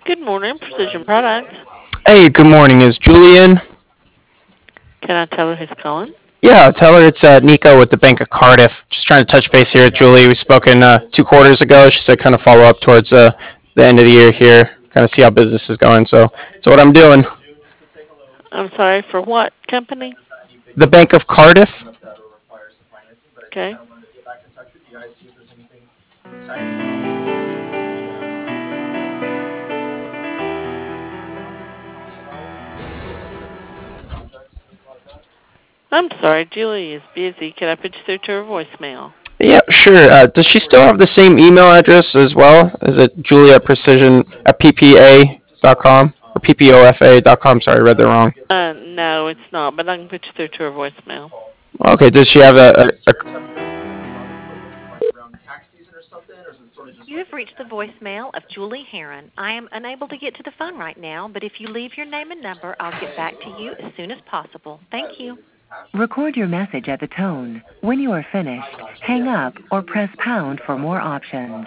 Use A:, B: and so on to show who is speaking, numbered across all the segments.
A: Good morning, Precision Products.
B: Hey, good morning. Is Julian?
A: Can I tell her who's calling?
B: Yeah, tell her it's Nico with the Bank of Cardiff. Just trying to touch base here with Julie. We spoke in 2 quarters ago. She said kind of follow up towards the end of the year here, kind of see how business is going. So what I'm doing.
A: I'm sorry, for what company?
B: The Bank of Cardiff.
A: Okay. I'm sorry, Julie is busy. Can I put you through to her voicemail?
B: Yeah, sure. Does she still have the same email address as well? Is it Julie at precision at ppa.com or ppofa.com? Sorry, I read that wrong.
A: No, it's not, but I can put you through to her voicemail.
B: Okay, does she have a
C: You have reached the voicemail of Julie Heron. I am unable to get to the phone right now, but if you leave your name and number, I'll get back to you as soon as possible. Thank you. Record your message at the tone. When you are finished, hang up or press pound for more options.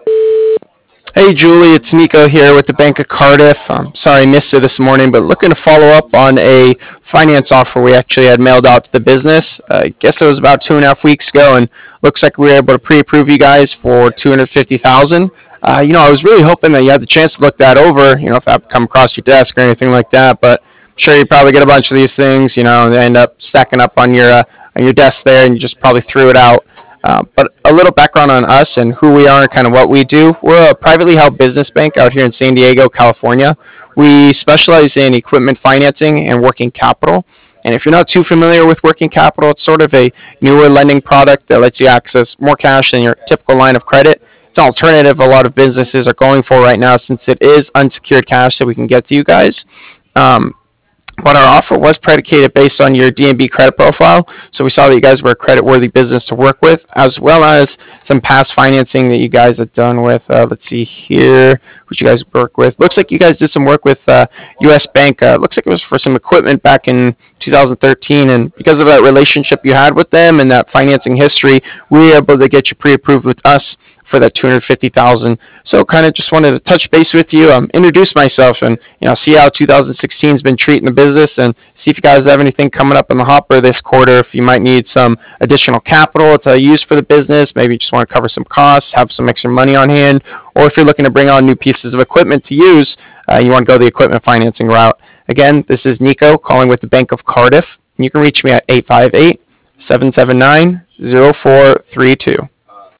B: Hey Julie, it's Nico here with the Bank of Cardiff. Sorry I missed it this morning, but looking to follow up on a finance offer we actually had mailed out to the business. I guess it was about 2.5 weeks ago, and looks like we were able to pre-approve you guys for 250,000. I was really hoping that you had the chance to look that over. If that come across your desk or anything like that. But I'm sure you probably get a bunch of these things. And they end up stacking up on your desk there, and you just probably threw it out. But a little background on us and who we are and kind of what we do. We're a privately held business bank out here in San Diego, California. We specialize in equipment financing and working capital. And if you're not too familiar with working capital, it's sort of a newer lending product that lets you access more cash than your typical line of credit. It's an alternative a lot of businesses are going for right now since it is unsecured cash that we can get to you guys. Um, but our offer was predicated based on your DNB credit profile. So we saw that you guys were a credit-worthy business to work with, as well as some past financing that you guys have done with. Let's see here, what you guys work with. Looks like you guys did some work with U.S. Bank. Looks like it was for some equipment back in 2013, and because of that relationship you had with them and that financing history, we were able to get you pre-approved with us for that 250,000. So kind of just wanted to touch base with you, introduce myself, and see how 2016 has been treating the business, and see if you guys have anything coming up in the hopper this quarter. If you might need some additional capital to use for the business, maybe you just want to cover some costs, have some extra money on hand, or if you're looking to bring on new pieces of equipment to use, you want to go the equipment financing route. Again, this is Nico calling with the Bank of Cardiff. You can reach me at 858 779 0432.